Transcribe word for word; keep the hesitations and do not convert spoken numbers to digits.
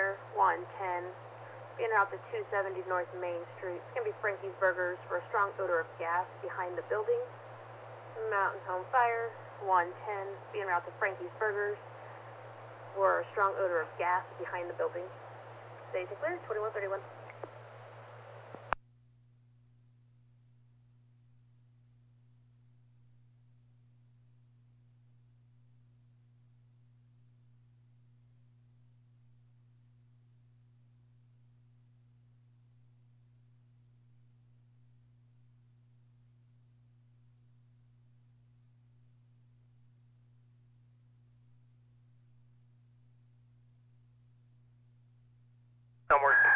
Fire, one ten. Being out to two seventy North Main Street. It's going to be Frankie's Burgers for a strong odor of gas behind the building. Mountain Home Fire, one ten. Being out to Frankie's Burgers for a strong odor of gas behind the building. Stage clear, twenty-one thirty-one. Somewhere